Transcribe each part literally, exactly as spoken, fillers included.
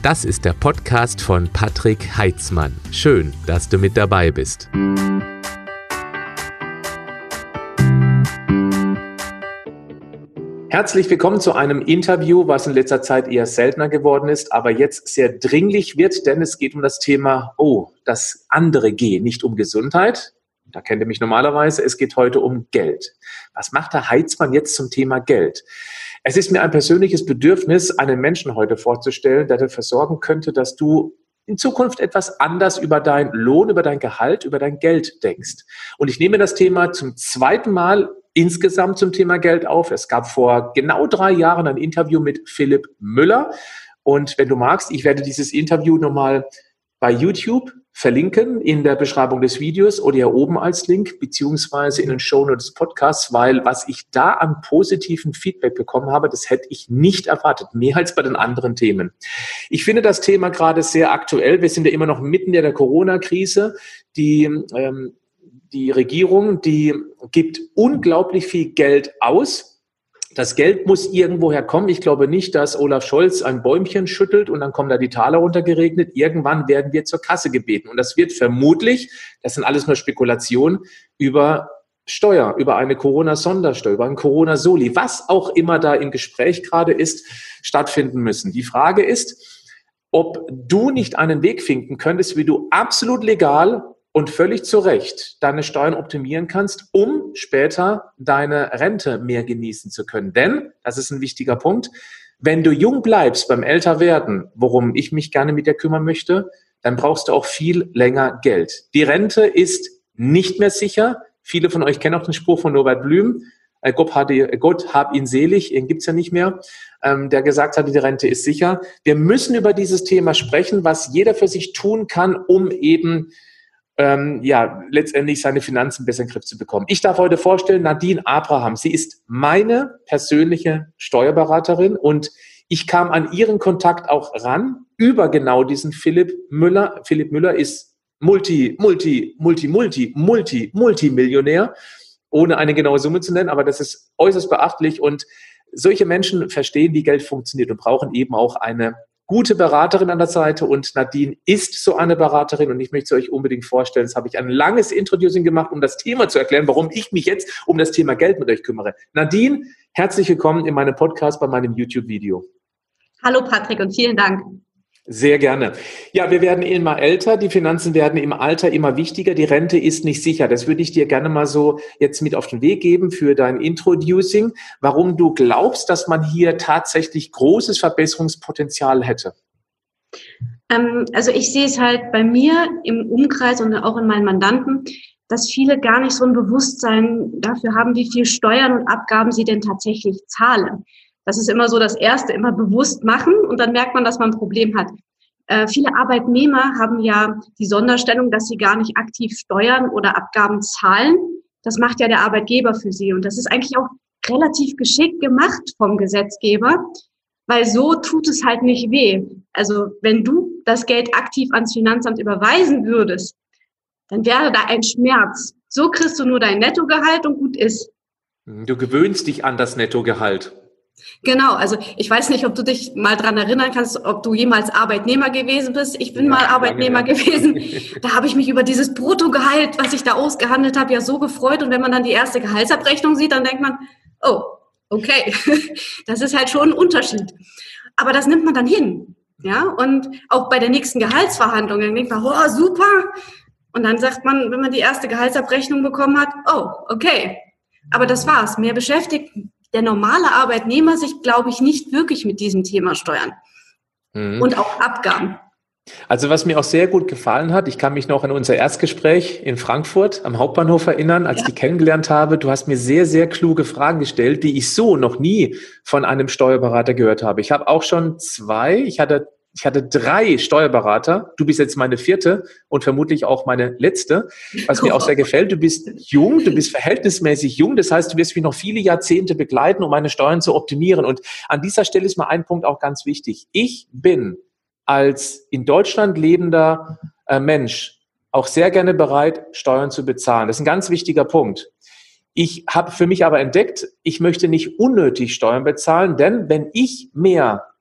Das ist der Podcast von Patrick Heitzmann. Schön, dass du mit dabei bist. Herzlich willkommen zu einem Interview, was in letzter Zeit eher seltener geworden ist, aber jetzt sehr dringlich wird, denn es geht um das Thema, oh, das andere G, nicht um Gesundheit. Da kennt ihr mich normalerweise. Es geht heute um Geld. Was macht der Heitzmann jetzt zum Thema Geld? Es ist mir ein persönliches Bedürfnis, einen Menschen heute vorzustellen, der dafür sorgen könnte, dass du in Zukunft etwas anders über deinen Lohn, über dein Gehalt, über dein Geld denkst. Und ich nehme das Thema zum zweiten Mal insgesamt zum Thema Geld auf. Es gab vor genau drei Jahren ein Interview mit Philipp Müller. Und wenn du magst, ich werde dieses Interview nochmal bei YouTube verlinken in der Beschreibung des Videos oder hier oben als Link, beziehungsweise in den Shownotes des Podcasts, weil was ich da an positiven Feedback bekommen habe, das hätte ich nicht erwartet, mehr als bei den anderen Themen. Ich finde das Thema gerade sehr aktuell. Wir sind ja immer noch mitten in der Corona-Krise. Die, ähm, die Regierung, die gibt unglaublich viel Geld aus. Das Geld muss irgendwoher kommen. Ich glaube nicht, dass Olaf Scholz ein Bäumchen schüttelt und dann kommen da die Taler runtergeregnet. Irgendwann werden wir zur Kasse gebeten. Und das wird vermutlich, das sind alles nur Spekulationen, über Steuer, über eine Corona-Sondersteuer, über ein Corona-Soli, was auch immer da im Gespräch gerade ist, stattfinden müssen. Die Frage ist, ob du nicht einen Weg finden könntest, wie du absolut legal und völlig zu Recht deine Steuern optimieren kannst, um später deine Rente mehr genießen zu können. Denn, das ist ein wichtiger Punkt, wenn du jung bleibst beim Älterwerden, worum ich mich gerne mit dir kümmern möchte, dann brauchst du auch viel länger Geld. Die Rente ist nicht mehr sicher. Viele von euch kennen auch den Spruch von Norbert Blüm, Gott, hatte, Gott hab ihn selig, ihn gibt's ja nicht mehr, ähm, der gesagt hatte, die Rente ist sicher. Wir müssen über dieses Thema sprechen, was jeder für sich tun kann, um eben Ähm, ja, letztendlich seine Finanzen besser in den Griff zu bekommen. Ich darf heute vorstellen, Nadine Abraham. Sie ist meine persönliche Steuerberaterin und ich kam an ihren Kontakt auch ran über genau diesen Philipp Müller. Philipp Müller ist Multi, Multi, Multi, Multi, Multi, Multimillionär, ohne eine genaue Summe zu nennen, aber das ist äußerst beachtlich und solche Menschen verstehen, wie Geld funktioniert und brauchen eben auch eine gute Beraterin an der Seite und Nadine ist so eine Beraterin und ich möchte es euch unbedingt vorstellen. Jetzt habe ich ein langes Introducing gemacht, um das Thema zu erklären, warum ich mich jetzt um das Thema Geld mit euch kümmere. Nadine, herzlich willkommen in meinem Podcast bei meinem YouTube-Video. Hallo Patrick und vielen Dank. Sehr gerne. Ja, wir werden immer älter, die Finanzen werden im Alter immer wichtiger, die Rente ist nicht sicher. Das würde ich dir gerne mal so jetzt mit auf den Weg geben für dein Introducing, warum du glaubst, dass man hier tatsächlich großes Verbesserungspotenzial hätte. Ähm, also ich sehe es halt bei mir im Umkreis und auch in meinen Mandanten, dass viele gar nicht so ein Bewusstsein dafür haben, wie viel Steuern und Abgaben sie denn tatsächlich zahlen. Das ist immer so das Erste, immer bewusst machen und dann merkt man, dass man ein Problem hat. Äh, viele Arbeitnehmer haben ja die Sonderstellung, dass sie gar nicht aktiv Steuern oder Abgaben zahlen. Das macht ja der Arbeitgeber für sie und das ist eigentlich auch relativ geschickt gemacht vom Gesetzgeber, weil so tut es halt nicht weh. Also wenn du das Geld aktiv ans Finanzamt überweisen würdest, dann wäre da ein Schmerz. So kriegst du nur dein Nettogehalt und gut ist. Du gewöhnst dich an das Nettogehalt. Genau, also ich weiß nicht, ob du dich mal dran erinnern kannst, ob du jemals Arbeitnehmer gewesen bist. Ich bin ja, mal Arbeitnehmer lange, ja. gewesen. Da habe ich mich über dieses Bruttogehalt, was ich da ausgehandelt habe, ja so gefreut. Und wenn man dann die erste Gehaltsabrechnung sieht, dann denkt man, oh, okay, das ist halt schon ein Unterschied. Aber das nimmt man dann hin. Ja, und auch bei der nächsten Gehaltsverhandlung, dann denkt man, oh, super. Und dann sagt man, wenn man die erste Gehaltsabrechnung bekommen hat, oh, okay. Aber das war's. Mehr beschäftigt der normale Arbeitnehmer sich, glaube ich, nicht wirklich mit diesem Thema Steuern mhm. und auch Abgaben. Also was mir auch sehr gut gefallen hat, ich kann mich noch an unser Erstgespräch in Frankfurt am Hauptbahnhof erinnern, als ja. ich dich kennengelernt habe. Du hast mir sehr, sehr kluge Fragen gestellt, die ich so noch nie von einem Steuerberater gehört habe. Ich habe auch schon zwei, ich hatte Ich hatte drei Steuerberater. Du bist jetzt meine vierte und vermutlich auch meine letzte, was mir auch sehr gefällt. Du bist jung, du bist verhältnismäßig jung. Das heißt, du wirst mich noch viele Jahrzehnte begleiten, um meine Steuern zu optimieren. Und an dieser Stelle ist mal ein Punkt auch ganz wichtig. Ich bin als in Deutschland lebender äh, Mensch auch sehr gerne bereit, Steuern zu bezahlen. Das ist ein ganz wichtiger Punkt. Ich habe für mich aber entdeckt, ich möchte nicht unnötig Steuern bezahlen, denn wenn ich mehr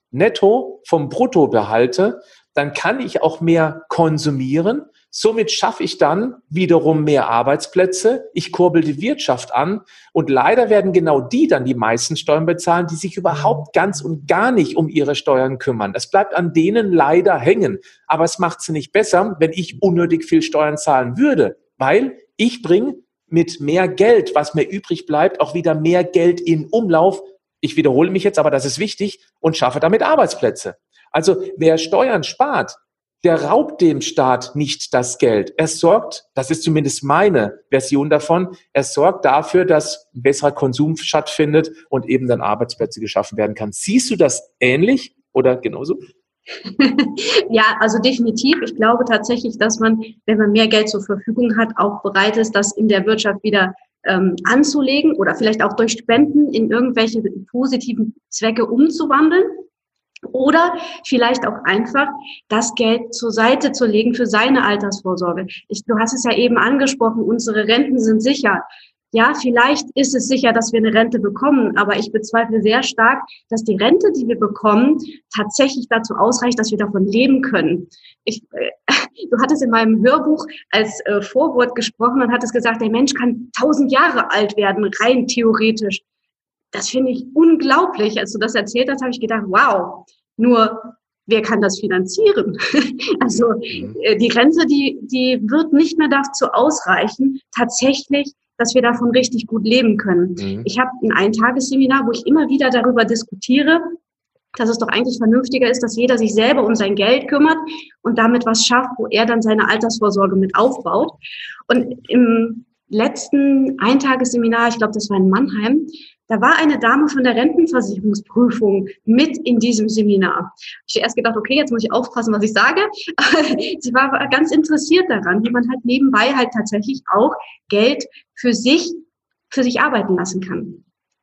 netto vom Brutto behalte, dann kann ich auch mehr konsumieren. Somit schaffe ich dann wiederum mehr Arbeitsplätze. Ich kurbel die Wirtschaft an. Und leider werden genau die dann die meisten Steuern bezahlen, die sich überhaupt ganz und gar nicht um ihre Steuern kümmern. Das bleibt an denen leider hängen. Aber es macht es nicht besser, wenn ich unnötig viel Steuern zahlen würde. Weil ich bringe mit mehr Geld, was mir übrig bleibt, auch wieder mehr Geld in Umlauf. Ich wiederhole mich jetzt, aber das ist wichtig, und schaffe damit Arbeitsplätze. Also wer Steuern spart, der raubt dem Staat nicht das Geld. Er sorgt, das ist zumindest meine Version davon, er sorgt dafür, dass ein besserer Konsum stattfindet und eben dann Arbeitsplätze geschaffen werden kann. Siehst du das ähnlich oder genauso? Ja, also definitiv. Ich glaube tatsächlich, dass man, wenn man mehr Geld zur Verfügung hat, auch bereit ist, das in der Wirtschaft wieder ähm, anzulegen oder vielleicht auch durch Spenden in irgendwelche positiven Zwecke umzuwandeln. Oder vielleicht auch einfach das Geld zur Seite zu legen für seine Altersvorsorge. Ich, du hast es ja eben angesprochen, unsere Renten sind sicher. Ja, vielleicht ist es sicher, dass wir eine Rente bekommen, aber ich bezweifle sehr stark, dass die Rente, die wir bekommen, tatsächlich dazu ausreicht, dass wir davon leben können. Ich, äh, du hattest in meinem Hörbuch als äh, Vorwort gesprochen und hattest gesagt, der Mensch kann tausend Jahre alt werden, rein theoretisch. Das finde ich unglaublich. Als du das erzählt hast, habe ich gedacht, wow, nur wer kann das finanzieren? Also äh, die Rente, die, die wird nicht mehr dazu ausreichen, tatsächlich, dass wir davon richtig gut leben können. Mhm. Ich habe ein Eintagesseminar, wo ich immer wieder darüber diskutiere, dass es doch eigentlich vernünftiger ist, dass jeder sich selber um sein Geld kümmert und damit was schafft, wo er dann seine Altersvorsorge mit aufbaut. Und im letzten Eintagesseminar, ich glaube, das war in Mannheim, da war eine Dame von der Rentenversicherungsprüfung mit in diesem Seminar. Ich habe erst gedacht, okay, jetzt muss ich aufpassen, was ich sage. Sie war ganz interessiert daran, wie man halt nebenbei halt tatsächlich auch Geld für sich, für sich arbeiten lassen kann.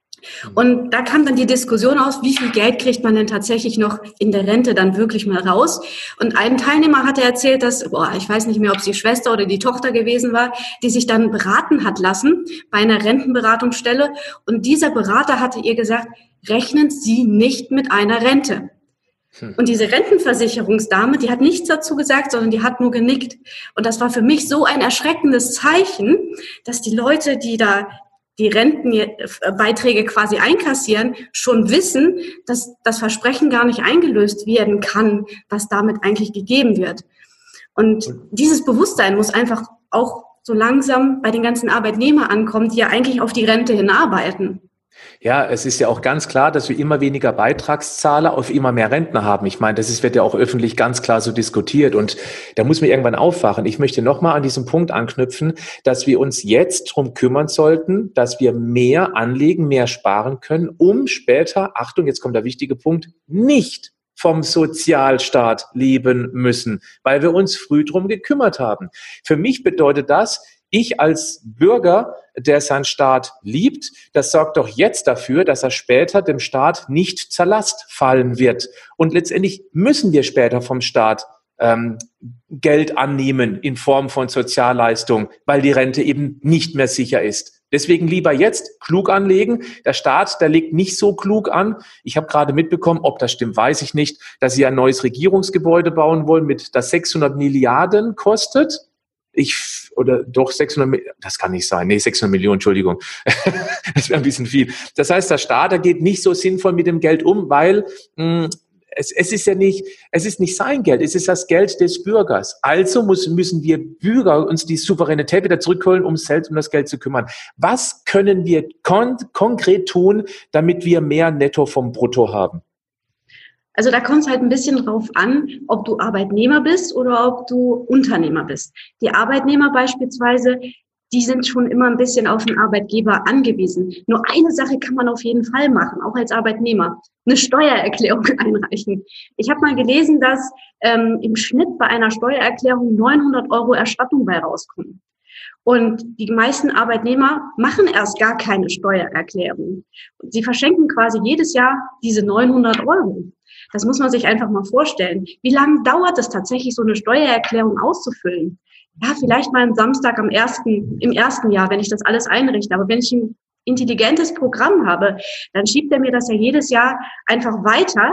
Und da kam dann die Diskussion aus, wie viel Geld kriegt man denn tatsächlich noch in der Rente dann wirklich mal raus? Und ein Teilnehmer hatte erzählt, dass, boah, ich weiß nicht mehr, ob es die Schwester oder die Tochter gewesen war, die sich dann beraten hat lassen bei einer Rentenberatungsstelle. Und dieser Berater hatte ihr gesagt, rechnen Sie nicht mit einer Rente. Hm. Und diese Rentenversicherungsdame, die hat nichts dazu gesagt, sondern die hat nur genickt. Und das war für mich so ein erschreckendes Zeichen, dass die Leute, die da die Rentenbeiträge quasi einkassieren, schon wissen, dass das Versprechen gar nicht eingelöst werden kann, was damit eigentlich gegeben wird. Und dieses Bewusstsein muss einfach auch so langsam bei den ganzen Arbeitnehmern ankommen, die ja eigentlich auf die Rente hinarbeiten. Ja, es ist ja auch ganz klar, dass wir immer weniger Beitragszahler auf immer mehr Rentner haben. Ich meine, das ist, wird ja auch öffentlich ganz klar so diskutiert und da muss man irgendwann aufwachen. Ich möchte nochmal an diesem Punkt anknüpfen, dass wir uns jetzt drum kümmern sollten, dass wir mehr anlegen, mehr sparen können, um später, Achtung, jetzt kommt der wichtige Punkt, nicht vom Sozialstaat leben müssen, weil wir uns früh drum gekümmert haben. Für mich bedeutet das, ich als Bürger, der seinen Staat liebt, das sorgt doch jetzt dafür, dass er später dem Staat nicht zur Last fallen wird. Und letztendlich müssen wir später vom Staat ähm, Geld annehmen in Form von Sozialleistung, weil die Rente eben nicht mehr sicher ist. Deswegen lieber jetzt klug anlegen. Der Staat, der legt nicht so klug an. Ich habe gerade mitbekommen, ob das stimmt, weiß ich nicht, dass sie ein neues Regierungsgebäude bauen wollen, mit das sechshundert Milliarden kostet. Ich, oder doch sechshundert, das kann nicht sein. Nee, sechshundert Millionen, Entschuldigung. Das wäre ein bisschen viel. Das heißt, der Staat, der geht nicht so sinnvoll mit dem Geld um, weil mh, es, es ist ja nicht, es ist nicht sein Geld, es ist das Geld des Bürgers. Also muss, müssen wir Bürger uns die Souveränität wieder zurückholen, um selbst um das Geld zu kümmern. Was können wir kon- konkret tun, damit wir mehr Netto vom Brutto haben? Also da kommt es halt ein bisschen drauf an, ob du Arbeitnehmer bist oder ob du Unternehmer bist. Die Arbeitnehmer beispielsweise, die sind schon immer ein bisschen auf den Arbeitgeber angewiesen. Nur eine Sache kann man auf jeden Fall machen, auch als Arbeitnehmer: eine Steuererklärung einreichen. Ich habe mal gelesen, dass ähm, im Schnitt bei einer Steuererklärung neunhundert Euro Erstattung bei rauskommen. Und die meisten Arbeitnehmer machen erst gar keine Steuererklärung. Sie verschenken quasi jedes Jahr diese neunhundert Euro. Das muss man sich einfach mal vorstellen. Wie lange dauert es tatsächlich, so eine Steuererklärung auszufüllen? Ja, vielleicht mal am Samstag am ersten, im ersten Jahr, wenn ich das alles einrichte. Aber wenn ich ein intelligentes Programm habe, dann schiebt er mir das ja jedes Jahr einfach weiter.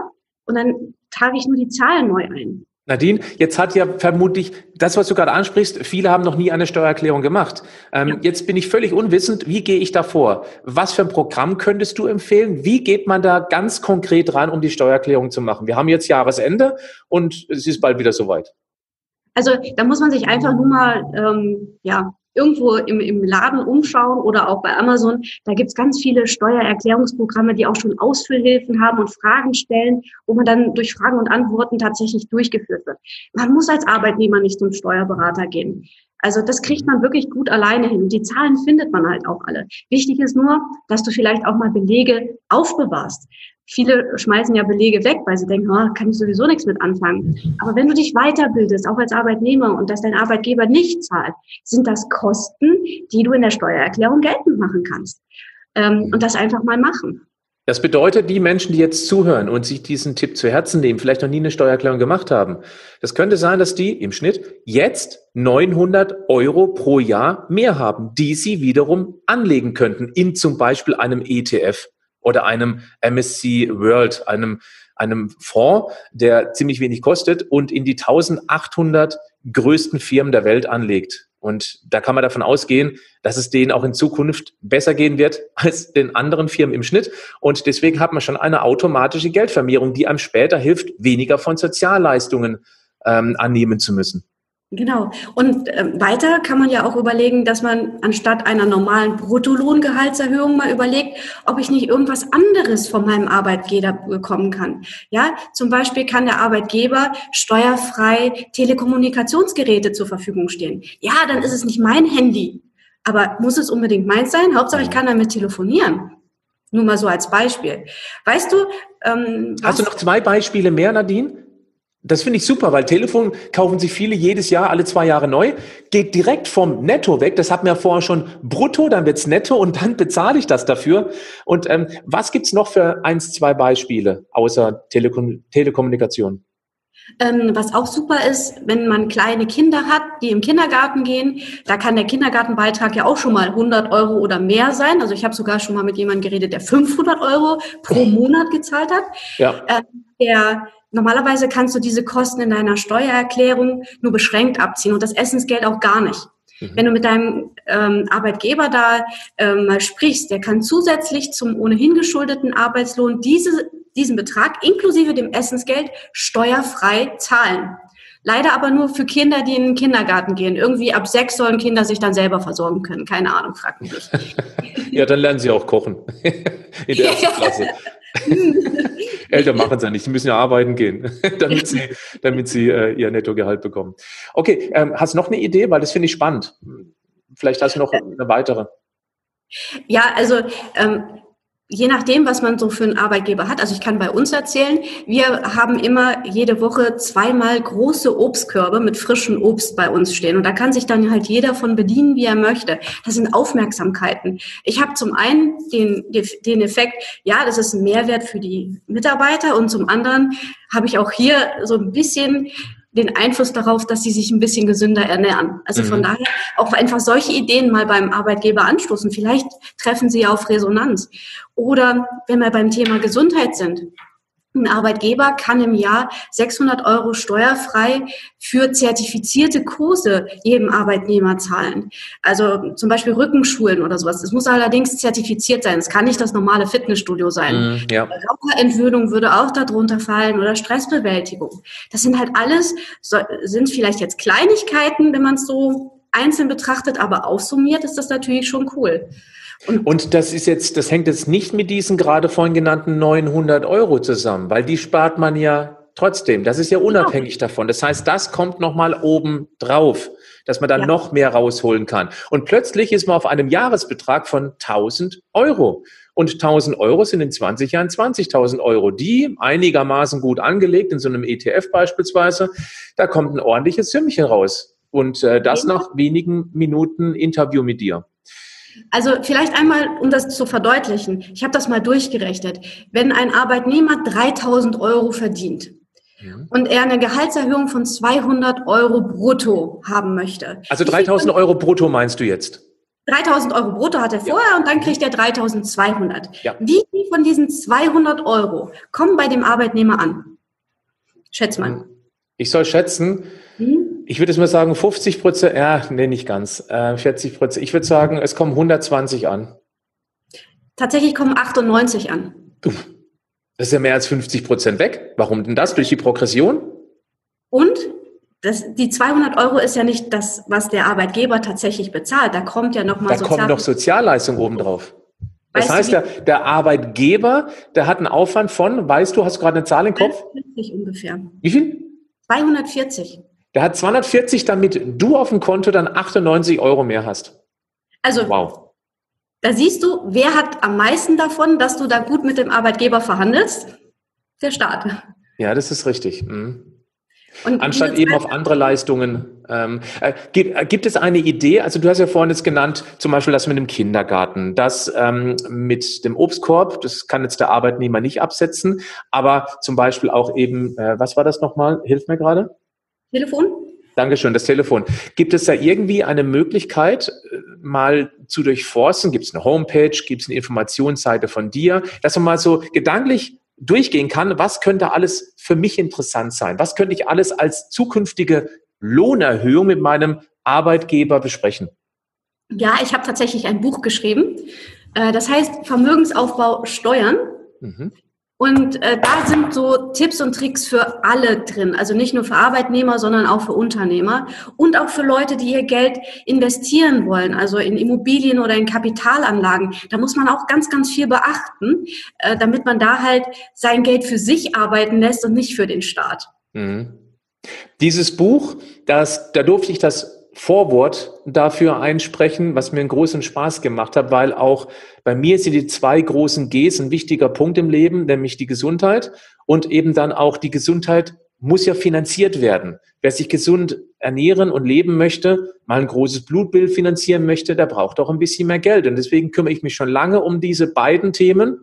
und dann trage ich nur die Zahlen neu ein. Nadine, jetzt hat ja vermutlich das, was du gerade ansprichst, viele haben noch nie eine Steuererklärung gemacht. Ähm, ja. Jetzt bin ich völlig unwissend, wie gehe ich da vor? Was für ein Programm könntest du empfehlen? Wie geht man da ganz konkret ran, um die Steuererklärung zu machen? Wir haben jetzt Jahresende und es ist bald wieder soweit. Also da muss man sich einfach nur mal ähm, ja irgendwo im, im Laden umschauen oder auch bei Amazon. Da gibt's ganz viele Steuererklärungsprogramme, die auch schon Ausfüllhilfen haben und Fragen stellen, wo man dann durch Fragen und Antworten tatsächlich durchgeführt wird. Man muss als Arbeitnehmer nicht zum Steuerberater gehen. Also das kriegt man wirklich gut alleine hin. Und die Zahlen findet man halt auch alle. Wichtig ist nur, dass du vielleicht auch mal Belege aufbewahrst. Viele schmeißen ja Belege weg, weil sie denken, oh, kann ich sowieso nichts mit anfangen. Aber wenn du dich weiterbildest, auch als Arbeitnehmer, und dass dein Arbeitgeber nicht zahlt, sind das Kosten, die du in der Steuererklärung geltend machen kannst. Ähm, und das einfach mal machen. Das bedeutet, die Menschen, die jetzt zuhören und sich diesen Tipp zu Herzen nehmen, vielleicht noch nie eine Steuererklärung gemacht haben, das könnte sein, dass die im Schnitt jetzt neunhundert Euro pro Jahr mehr haben, die sie wiederum anlegen könnten in zum Beispiel einem E T F. Oder einem M S C World, einem, einem Fonds, der ziemlich wenig kostet und in die eintausendachthundert größten Firmen der Welt anlegt. Und da kann man davon ausgehen, dass es denen auch in Zukunft besser gehen wird als den anderen Firmen im Schnitt. Und deswegen hat man schon eine automatische Geldvermehrung, die einem später hilft, weniger von Sozialleistungen ähm, annehmen zu müssen. Genau. Und äh, weiter kann man ja auch überlegen, dass man anstatt einer normalen Bruttolohngehaltserhöhung mal überlegt, ob ich nicht irgendwas anderes von meinem Arbeitgeber bekommen kann. Ja, zum Beispiel kann der Arbeitgeber steuerfrei Telekommunikationsgeräte zur Verfügung stehen. Ja, dann ist es nicht mein Handy. Aber muss es unbedingt meins sein? Hauptsache, ich kann damit telefonieren. Nur mal so als Beispiel. Weißt du, ähm, hast du noch zwei Beispiele mehr, Nadine? Das finde ich super, weil Telefon kaufen sich viele jedes Jahr, alle zwei Jahre neu, geht direkt vom Netto weg. Das hatten wir ja vorher schon brutto, dann wird's netto und dann bezahle ich das dafür. Und ähm, was gibt's noch für eins, zwei Beispiele außer Telekom- Telekommunikation? Ähm, was auch super ist, wenn man kleine Kinder hat, die im Kindergarten gehen, da kann der Kindergartenbeitrag ja auch schon mal hundert Euro oder mehr sein. Also ich habe sogar schon mal mit jemandem geredet, der fünfhundert Euro pro Monat gezahlt hat. Ja. Äh, der Normalerweise kannst du diese Kosten in deiner Steuererklärung nur beschränkt abziehen und das Essensgeld auch gar nicht. Mhm. Wenn du mit deinem ähm, Arbeitgeber da ähm, mal sprichst, der kann zusätzlich zum ohnehin geschuldeten Arbeitslohn diese, diesen Betrag inklusive dem Essensgeld steuerfrei zahlen. Leider aber nur für Kinder, die in den Kindergarten gehen. Irgendwie ab sechs sollen Kinder sich dann selber versorgen können. Keine Ahnung, frag mich nicht. Ja, dann lernen sie auch kochen. In der ersten Klasse. Eltern machen es ja nicht, sie müssen ja arbeiten gehen, damit sie, damit sie äh, ihr Nettogehalt bekommen. Okay, ähm, hast du noch eine Idee? Weil das finde ich spannend. Vielleicht hast du noch eine weitere. Ja, also ähm, je nachdem, was man so für einen Arbeitgeber hat. Also ich kann bei uns erzählen, wir haben immer jede Woche zweimal große Obstkörbe mit frischem Obst bei uns stehen. Und da kann sich dann halt jeder von bedienen, wie er möchte. Das sind Aufmerksamkeiten. Ich habe zum einen den, den Effekt, ja, das ist ein Mehrwert für die Mitarbeiter. Und zum anderen habe ich auch hier so ein bisschen den Einfluss darauf, dass sie sich ein bisschen gesünder ernähren. Also von mhm. daher auch einfach solche Ideen mal beim Arbeitgeber anstoßen. Vielleicht treffen sie auf Resonanz. Oder wenn wir beim Thema Gesundheit sind. Ein Arbeitgeber kann im Jahr sechshundert Euro steuerfrei für zertifizierte Kurse jedem Arbeitnehmer zahlen. Also zum Beispiel Rückenschulen oder sowas. Das muss allerdings zertifiziert sein. Es kann nicht das normale Fitnessstudio sein. Mm, ja. Raucherentwöhnung würde auch darunter fallen oder Stressbewältigung. Das sind halt alles, so, sind vielleicht jetzt Kleinigkeiten, wenn man es so einzeln betrachtet, aber aufsummiert ist das natürlich schon cool. Und, und das ist jetzt, das hängt jetzt nicht mit diesen gerade vorhin genannten neunhundert Euro zusammen, weil die spart man ja trotzdem. Das ist ja unabhängig genau. davon. Das heißt, das kommt nochmal oben drauf, dass man dann ja. noch mehr rausholen kann. Und plötzlich ist man auf einem Jahresbetrag von tausend Euro. Und tausend Euro sind in zwanzig Jahren zwanzigtausend Euro. Die einigermaßen gut angelegt, in so einem E T F beispielsweise, da kommt ein ordentliches Sümmchen raus. Und äh, das ja. nach wenigen Minuten Interview mit dir. Also vielleicht einmal, um das zu verdeutlichen. Ich habe das mal durchgerechnet. Wenn ein Arbeitnehmer dreitausend Euro verdient ja. und er eine Gehaltserhöhung von zweihundert Euro brutto haben möchte. Also dreitausend Euro brutto meinst du jetzt? dreitausend Euro brutto hat er vorher ja. und dann kriegt er dreitausendzweihundert. Ja. Wie viel von diesen zweihundert Euro kommen bei dem Arbeitnehmer an? Schätz mal. Ich soll schätzen, hm? Ich würde jetzt mal sagen fünfzig Prozent, ja, nee, nicht ganz, äh, vierzig Prozent. Ich würde sagen, es kommen hundertzwanzig an. Tatsächlich kommen achtundneunzig an. Uff, das ist ja mehr als fünfzig Prozent weg. Warum denn das? Durch die Progression? Und das, die zweihundert Euro ist ja nicht das, was der Arbeitgeber tatsächlich bezahlt. Da kommt ja nochmal Sozial... Da kommt noch Sozialleistung obendrauf. Das weißt heißt, du, der, der Arbeitgeber, der hat einen Aufwand von, weißt du, hast du gerade eine Zahl im Kopf? zweihundertvierzig ungefähr. Wie viel? zweihundertvierzig. Der hat zweihundertvierzig, damit du auf dem Konto dann achtundneunzig Euro mehr hast. Also, wow. Da siehst du, wer hat am meisten davon, dass du da gut mit dem Arbeitgeber verhandelst? Der Staat. Ja, das ist richtig. Mhm. Und anstatt eben auf andere Leistungen. Ähm, äh, gibt, gibt es eine Idee, also du hast ja vorhin jetzt genannt, zum Beispiel das mit dem Kindergarten, das ähm, mit dem Obstkorb, das kann jetzt der Arbeitnehmer nicht absetzen, aber zum Beispiel auch eben, äh, was war das nochmal? Hilf mir gerade. Telefon? Dankeschön, das Telefon. Gibt es da irgendwie eine Möglichkeit, mal zu durchforsten? Gibt es eine Homepage? Gibt es eine Informationsseite von dir? Dass man mal so gedanklich durchgehen kann, was könnte alles für mich interessant sein? Was könnte ich alles als zukünftige Lohnerhöhung mit meinem Arbeitgeber besprechen? Ja, ich habe tatsächlich ein Buch geschrieben. Das heißt Vermögensaufbau Steuern. Mhm. Und äh, da sind so Tipps und Tricks für alle drin. Also nicht nur für Arbeitnehmer, sondern auch für Unternehmer und auch für Leute, die ihr Geld investieren wollen, also in Immobilien oder in Kapitalanlagen. Da muss man auch ganz, ganz viel beachten, äh, damit man da halt sein Geld für sich arbeiten lässt und nicht für den Staat. Mhm. Dieses Buch, das, da durfte ich das Vorwort dafür einsprechen, was mir einen großen Spaß gemacht hat, weil auch bei mir sind die zwei großen Gs ein wichtiger Punkt im Leben, nämlich die Gesundheit und eben dann auch die Gesundheit muss ja finanziert werden. Wer sich gesund ernähren und leben möchte, mal ein großes Blutbild finanzieren möchte, der braucht auch ein bisschen mehr Geld. Und deswegen kümmere ich mich schon lange um diese beiden Themen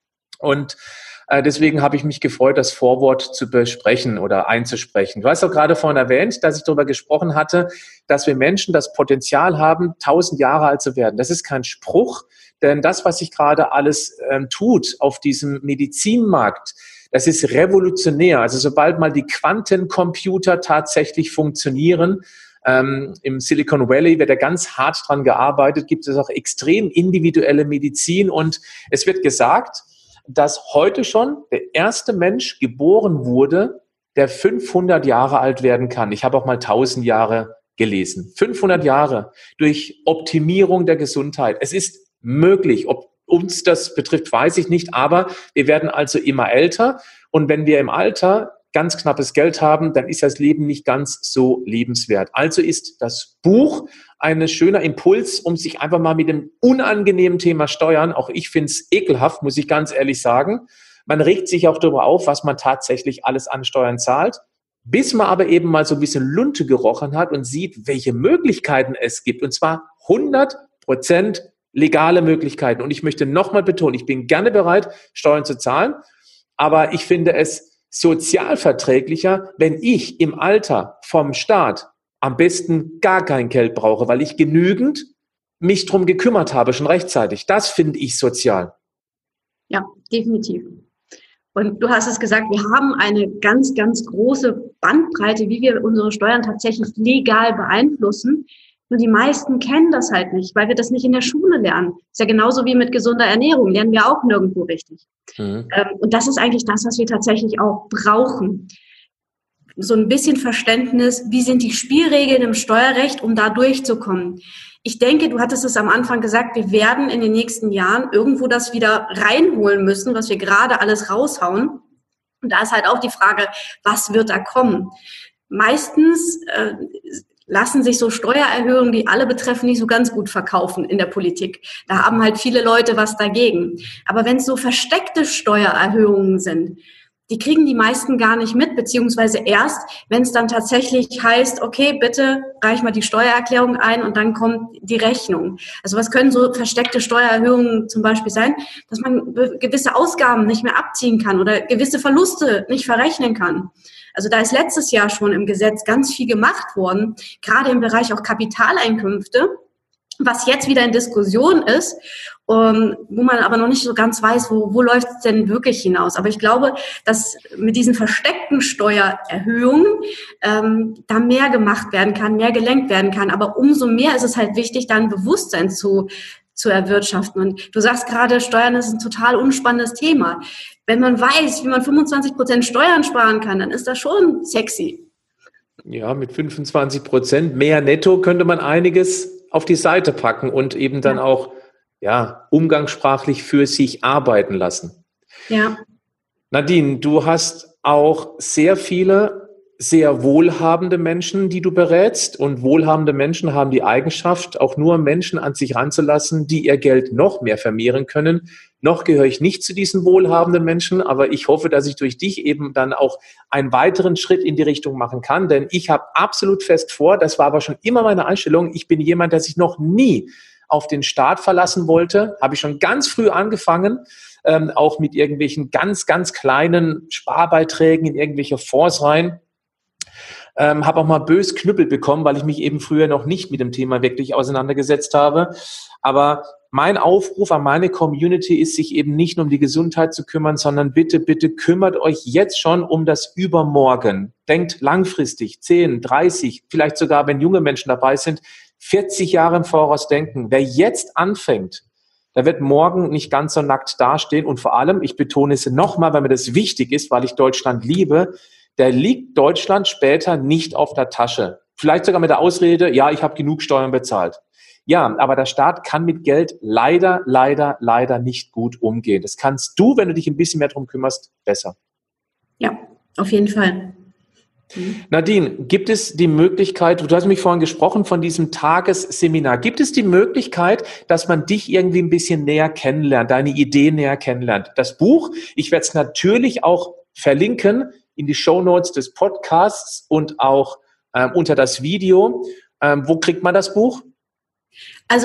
und deswegen habe ich mich gefreut, das Vorwort zu besprechen oder einzusprechen. Du hast auch gerade vorhin erwähnt, dass ich darüber gesprochen hatte, dass wir Menschen das Potenzial haben, tausend Jahre alt zu werden. Das ist kein Spruch, denn das, was sich gerade alles ähm, tut auf diesem Medizinmarkt, das ist revolutionär. Also sobald mal die Quantencomputer tatsächlich funktionieren, ähm, im Silicon Valley wird ja ganz hart dran gearbeitet, gibt es auch extrem individuelle Medizin und es wird gesagt, dass heute schon der erste Mensch geboren wurde, der fünfhundert Jahre alt werden kann. Ich habe auch mal tausend Jahre gelesen. fünfhundert Jahre durch Optimierung der Gesundheit. Es ist möglich. Ob uns das betrifft, weiß ich nicht. Aber wir werden also immer älter. Und wenn wir im Alter ganz knappes Geld haben, dann ist das Leben nicht ganz so lebenswert. Also ist das Buch ein schöner Impuls, um sich einfach mal mit dem unangenehmen Thema Steuern, auch ich finde es ekelhaft, muss ich ganz ehrlich sagen. Man regt sich auch darüber auf, was man tatsächlich alles an Steuern zahlt, bis man aber eben mal so ein bisschen Lunte gerochen hat und sieht, welche Möglichkeiten es gibt. Und zwar hundert Prozent legale Möglichkeiten. Und ich möchte nochmal betonen, ich bin gerne bereit, Steuern zu zahlen, aber ich finde es sozialverträglicher, wenn ich im Alter vom Staat am besten gar kein Geld brauche, weil ich genügend mich drum gekümmert habe, schon rechtzeitig. Das finde ich sozial. Ja, definitiv. Und du hast es gesagt, wir haben eine ganz, ganz große Bandbreite, wie wir unsere Steuern tatsächlich legal beeinflussen. Nur die meisten kennen das halt nicht, weil wir das nicht in der Schule lernen. Ist ja genauso wie mit gesunder Ernährung, lernen wir auch nirgendwo richtig. Mhm. Und das ist eigentlich das, was wir tatsächlich auch brauchen. So ein bisschen Verständnis, wie sind die Spielregeln im Steuerrecht, um da durchzukommen. Ich denke, du hattest es am Anfang gesagt, wir werden in den nächsten Jahren irgendwo das wieder reinholen müssen, was wir gerade alles raushauen. Und da ist halt auch die Frage, was wird da kommen? Meistens äh, lassen sich so Steuererhöhungen, die alle betreffen, nicht so ganz gut verkaufen in der Politik. Da haben halt viele Leute was dagegen. Aber wenn es so versteckte Steuererhöhungen sind, die kriegen die meisten gar nicht mit, beziehungsweise erst, wenn es dann tatsächlich heißt, okay, bitte reich mal die Steuererklärung ein und dann kommt die Rechnung. Also was können so versteckte Steuererhöhungen zum Beispiel sein? Dass man gewisse Ausgaben nicht mehr abziehen kann oder gewisse Verluste nicht verrechnen kann. Also da ist letztes Jahr schon im Gesetz ganz viel gemacht worden, gerade im Bereich auch Kapitaleinkünfte, was jetzt wieder in Diskussion ist. um, wo man aber noch nicht so ganz weiß, wo, wo läuft es denn wirklich hinaus. Aber ich glaube, dass mit diesen versteckten Steuererhöhungen ähm, da mehr gemacht werden kann, mehr gelenkt werden kann. Aber umso mehr ist es halt wichtig, da ein Bewusstsein zu zu erwirtschaften. Und du sagst gerade, Steuern ist ein total unspannendes Thema. Wenn man weiß, wie man fünfundzwanzig Prozent Steuern sparen kann, dann ist das schon sexy. Ja, mit fünfundzwanzig Prozent mehr netto könnte man einiges auf die Seite packen und eben dann ja. auch ja, umgangssprachlich für sich arbeiten lassen. Ja. Nadine, du hast auch sehr viele sehr wohlhabende Menschen, die du berätst. Und wohlhabende Menschen haben die Eigenschaft, auch nur Menschen an sich ranzulassen, die ihr Geld noch mehr vermehren können. Noch gehöre ich nicht zu diesen wohlhabenden Menschen, aber ich hoffe, dass ich durch dich eben dann auch einen weiteren Schritt in die Richtung machen kann. Denn ich habe absolut fest vor, das war aber schon immer meine Einstellung, ich bin jemand, der sich noch nie auf den Staat verlassen wollte. Habe ich schon ganz früh angefangen, ähm, auch mit irgendwelchen ganz, ganz kleinen Sparbeiträgen in irgendwelche Fonds rein. Ähm, habe auch mal bös Knüppel bekommen, weil ich mich eben früher noch nicht mit dem Thema wirklich auseinandergesetzt habe. Aber mein Aufruf an meine Community ist, sich eben nicht nur um die Gesundheit zu kümmern, sondern bitte, bitte kümmert euch jetzt schon um das Übermorgen. Denkt langfristig, zehn, dreißig, vielleicht sogar, wenn junge Menschen dabei sind, vierzig Jahre im Voraus denken. Wer jetzt anfängt, der wird morgen nicht ganz so nackt dastehen. Und vor allem, ich betone es nochmal, weil mir das wichtig ist, weil ich Deutschland liebe, der liegt Deutschland später nicht auf der Tasche. Vielleicht sogar mit der Ausrede, ja, ich habe genug Steuern bezahlt. Ja, aber der Staat kann mit Geld leider, leider, leider nicht gut umgehen. Das kannst du, wenn du dich ein bisschen mehr darum kümmerst, besser. Ja, auf jeden Fall. Mhm. Nadine, gibt es die Möglichkeit, du hast mich vorhin gesprochen von diesem Tagesseminar, gibt es die Möglichkeit, dass man dich irgendwie ein bisschen näher kennenlernt, deine Ideen näher kennenlernt? Das Buch, ich werde es natürlich auch verlinken in die Shownotes des Podcasts und auch ähm, unter das Video. Ähm, wo kriegt man das Buch? Also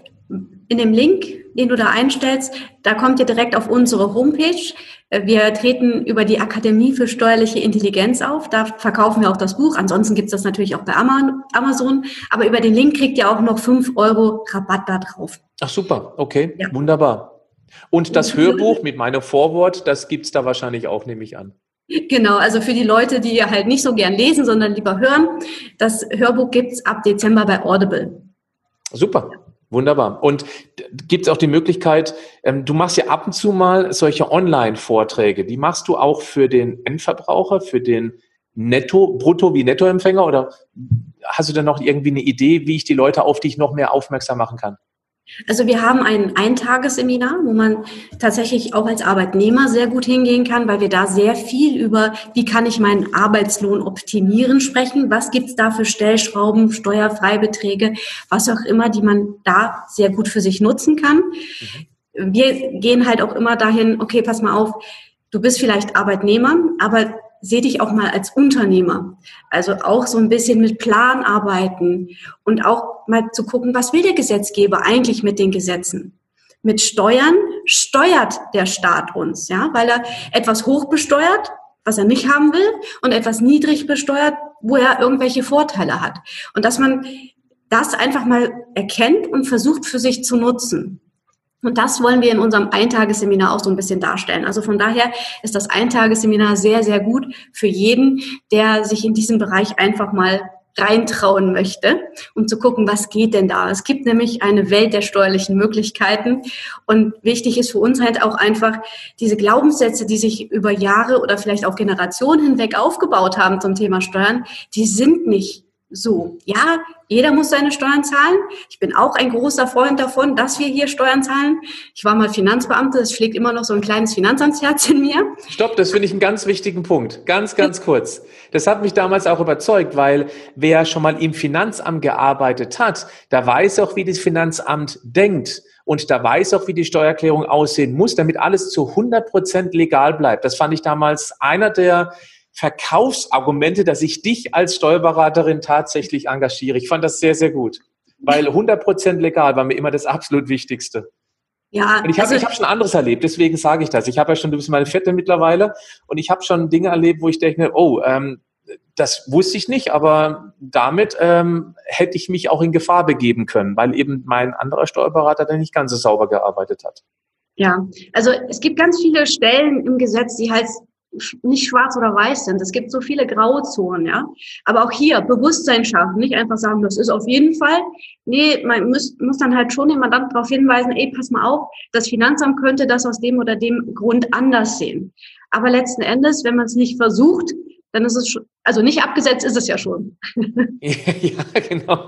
in dem Link, den du da einstellst, da kommt ihr direkt auf unsere Homepage. Wir treten über die Akademie für steuerliche Intelligenz auf. Da verkaufen wir auch das Buch. Ansonsten gibt es das natürlich auch bei Amazon. Aber über den Link kriegt ihr auch noch fünf Euro Rabatt da drauf. Ach super, okay, ja. Wunderbar. Und das Hörbuch mit meinem Vorwort, das gibt es da wahrscheinlich auch, nehme ich an. Genau, also für die Leute, die halt nicht so gern lesen, sondern lieber hören, das Hörbuch gibt's ab Dezember bei Audible. Super, wunderbar. Und gibt es auch die Möglichkeit, ähm, du machst ja ab und zu mal solche Online-Vorträge, die machst du auch für den Endverbraucher, für den Netto, Brutto- wie Nettoempfänger, oder hast du da noch irgendwie eine Idee, wie ich die Leute auf dich noch mehr aufmerksam machen kann? Also wir haben ein Eintagesseminar, wo man tatsächlich auch als Arbeitnehmer sehr gut hingehen kann, weil wir da sehr viel über, wie kann ich meinen Arbeitslohn optimieren, sprechen. Was gibt's da für Stellschrauben, Steuerfreibeträge, was auch immer, die man da sehr gut für sich nutzen kann. Mhm. Wir gehen halt auch immer dahin, okay, pass mal auf, du bist vielleicht Arbeitnehmer, aber seh dich auch mal als Unternehmer. Also auch so ein bisschen mit Plan arbeiten und auch mal zu gucken, was will der Gesetzgeber eigentlich mit den Gesetzen? Mit Steuern steuert der Staat uns, ja, weil er etwas hoch besteuert, was er nicht haben will, und etwas niedrig besteuert, wo er irgendwelche Vorteile hat. Und dass man das einfach mal erkennt und versucht für sich zu nutzen. Und das wollen wir in unserem Eintagesseminar auch so ein bisschen darstellen. Also von daher ist das Eintagesseminar sehr, sehr gut für jeden, der sich in diesem Bereich einfach mal reintrauen möchte, um zu gucken, was geht denn da. Es gibt nämlich eine Welt der steuerlichen Möglichkeiten. Und wichtig ist für uns halt auch einfach diese Glaubenssätze, die sich über Jahre oder vielleicht auch Generationen hinweg aufgebaut haben zum Thema Steuern, die sind nicht so. Ja, jeder muss seine Steuern zahlen. Ich bin auch ein großer Freund davon, dass wir hier Steuern zahlen. Ich war mal Finanzbeamte, es schlägt immer noch so ein kleines Finanzamtsherz in mir. Stopp, das finde ich einen ganz wichtigen Punkt. Ganz, ganz kurz. Das hat mich damals auch überzeugt, weil wer schon mal im Finanzamt gearbeitet hat, der weiß auch, wie das Finanzamt denkt. Und da weiß auch, wie die Steuererklärung aussehen muss, damit alles zu hundert Prozent legal bleibt. Das fand ich damals einer der Verkaufsargumente, dass ich dich als Steuerberaterin tatsächlich engagiere. Ich fand das sehr, sehr gut, weil hundert Prozent legal war mir immer das absolut Wichtigste. Ja, und ich habe also, ich hab schon anderes erlebt, deswegen sage ich das. Ich habe ja schon, du bist meine Vierte mittlerweile, und ich habe schon Dinge erlebt, wo ich denke, oh, ähm, das wusste ich nicht, aber damit ähm, hätte ich mich auch in Gefahr begeben können, weil eben mein anderer Steuerberater dann nicht ganz so sauber gearbeitet hat. Ja, also es gibt ganz viele Stellen im Gesetz, die halt nicht schwarz oder weiß sind. Es gibt so viele Grauzonen, ja. Aber auch hier Bewusstsein schaffen, nicht einfach sagen, das ist auf jeden Fall. Nee, man muss, muss dann halt schon den Mandanten darauf hinweisen, ey, pass mal auf, das Finanzamt könnte das aus dem oder dem Grund anders sehen. Aber letzten Endes, wenn man es nicht versucht, dann ist es schon, also nicht abgesetzt ist es ja schon. Ja, genau.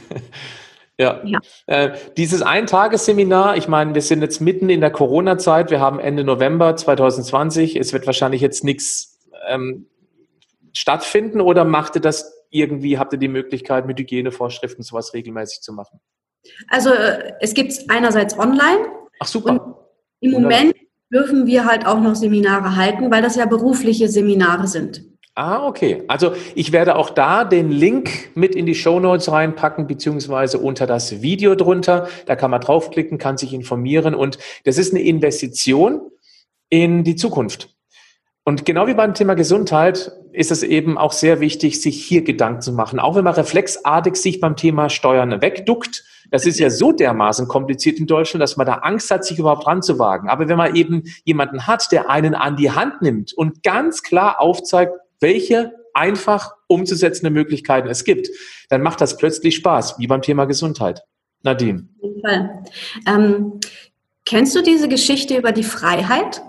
Ja, ja. Äh, dieses Eintagesseminar, ich meine, wir sind jetzt mitten in der Corona-Zeit, wir haben Ende November zwanzig zwanzig, es wird wahrscheinlich jetzt nichts ähm, stattfinden, oder macht ihr das irgendwie, habt ihr die Möglichkeit, mit Hygienevorschriften sowas regelmäßig zu machen? Also es gibt es einerseits online. Ach super. Und im Moment dürfen wir halt auch noch Seminare halten, weil das ja berufliche Seminare sind. Ah, okay. Also ich werde auch da den Link mit in die Shownotes reinpacken, beziehungsweise unter das Video drunter. Da kann man draufklicken, kann sich informieren, und das ist eine Investition in die Zukunft. Und genau wie beim Thema Gesundheit ist es eben auch sehr wichtig, sich hier Gedanken zu machen. Auch wenn man reflexartig sich beim Thema Steuern wegduckt. Das ist ja so dermaßen kompliziert in Deutschland, dass man da Angst hat, sich überhaupt ranzuwagen. Aber wenn man eben jemanden hat, der einen an die Hand nimmt und ganz klar aufzeigt, welche einfach umzusetzende Möglichkeiten es gibt, dann macht das plötzlich Spaß, wie beim Thema Gesundheit. Nadine. Auf jeden Fall. Ähm, kennst du diese Geschichte über die Freiheit?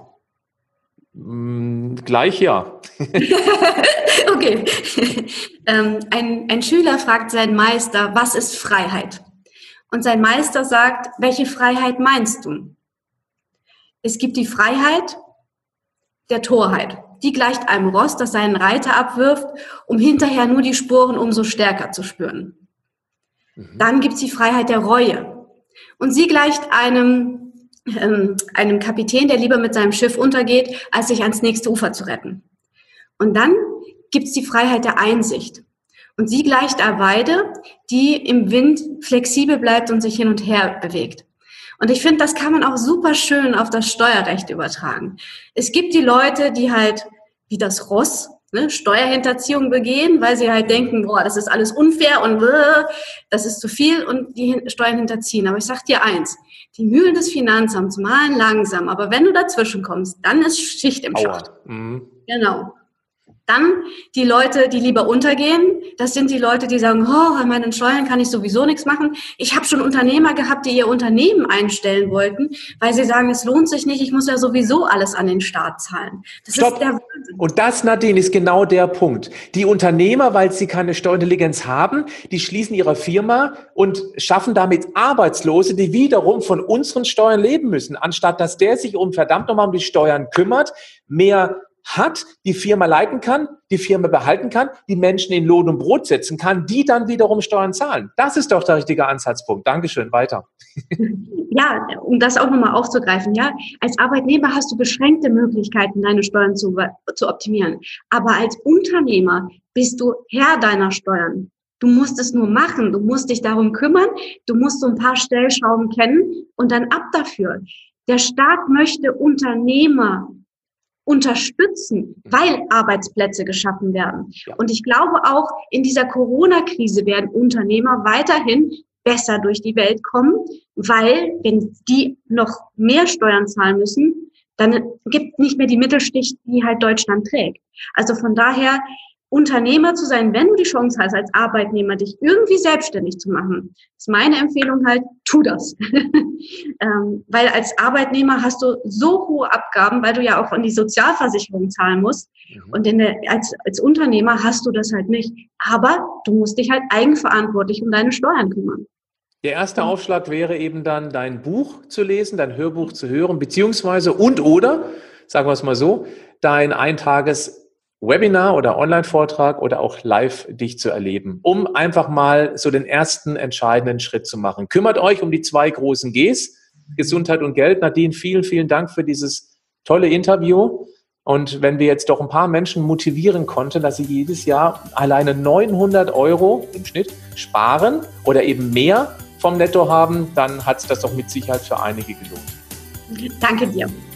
Mm, gleich ja. Okay. ähm, ein, ein Schüler fragt seinen Meister, was ist Freiheit? Und sein Meister sagt, welche Freiheit meinst du? Es gibt die Freiheit der Torheit. Die gleicht einem Ross, das seinen Reiter abwirft, um hinterher nur die Sporen umso stärker zu spüren. Mhm. Dann gibt's die Freiheit der Reue. Und sie gleicht einem, ähm, einem Kapitän, der lieber mit seinem Schiff untergeht, als sich ans nächste Ufer zu retten. Und dann gibt's die Freiheit der Einsicht. Und sie gleicht einer Weide, die im Wind flexibel bleibt und sich hin und her bewegt. Und ich finde, das kann man auch super schön auf das Steuerrecht übertragen. Es gibt die Leute, die halt wie das Ross ne, Steuerhinterziehung begehen, weil sie halt denken, boah, das ist alles unfair und äh, das ist zu viel und die Steuern hinterziehen. Aber ich sag dir eins, die Mühlen des Finanzamts mahlen langsam, aber wenn du dazwischen kommst, dann ist Schicht im Schacht. Mhm. Genau. Dann die Leute, die lieber untergehen, das sind die Leute, die sagen, oh, an meinen Steuern kann ich sowieso nichts machen. Ich habe schon Unternehmer gehabt, die ihr Unternehmen einstellen wollten, weil sie sagen, es lohnt sich nicht, ich muss ja sowieso alles an den Staat zahlen. Das Stopp. ist der Wahnsinn. Und das, Nadine, ist genau der Punkt. Die Unternehmer, weil sie keine Steuerintelligenz haben, die schließen ihre Firma und schaffen damit Arbeitslose, die wiederum von unseren Steuern leben müssen, anstatt dass der sich um verdammt nochmal um die Steuern kümmert, mehr hat, die Firma leiten kann, die Firma behalten kann, die Menschen in Lohn und Brot setzen kann, die dann wiederum Steuern zahlen. Das ist doch der richtige Ansatzpunkt. Dankeschön, weiter. Ja, um das auch nochmal aufzugreifen, ja, als Arbeitnehmer hast du beschränkte Möglichkeiten, deine Steuern zu, zu optimieren. Aber als Unternehmer bist du Herr deiner Steuern. Du musst es nur machen, du musst dich darum kümmern, du musst so ein paar Stellschrauben kennen und dann ab dafür. Der Staat möchte Unternehmer unterstützen, weil Arbeitsplätze geschaffen werden. Und ich glaube auch, in dieser Corona-Krise werden Unternehmer weiterhin besser durch die Welt kommen, weil, wenn die noch mehr Steuern zahlen müssen, dann gibt nicht mehr die Mittelschicht, die halt Deutschland trägt. Also von daher, Unternehmer zu sein, wenn du die Chance hast, als Arbeitnehmer dich irgendwie selbstständig zu machen, ist meine Empfehlung halt, tu das. ähm, weil als Arbeitnehmer hast du so hohe Abgaben, weil du ja auch an die Sozialversicherung zahlen musst. Mhm. Und in der, als, als Unternehmer hast du das halt nicht. Aber du musst dich halt eigenverantwortlich um deine Steuern kümmern. Der erste Aufschlag wäre eben dann, dein Buch zu lesen, dein Hörbuch zu hören, beziehungsweise und oder, sagen wir es mal so, dein Eintages Webinar oder Online-Vortrag oder auch live dich zu erleben, um einfach mal so den ersten entscheidenden Schritt zu machen. Kümmert euch um die zwei großen Gs, Gesundheit und Geld. Nadine, vielen, vielen Dank für dieses tolle Interview. Und wenn wir jetzt doch ein paar Menschen motivieren konnten, dass sie jedes Jahr alleine neunhundert Euro im Schnitt sparen oder eben mehr vom Netto haben, dann hat es das doch mit Sicherheit für einige gelohnt. Danke dir.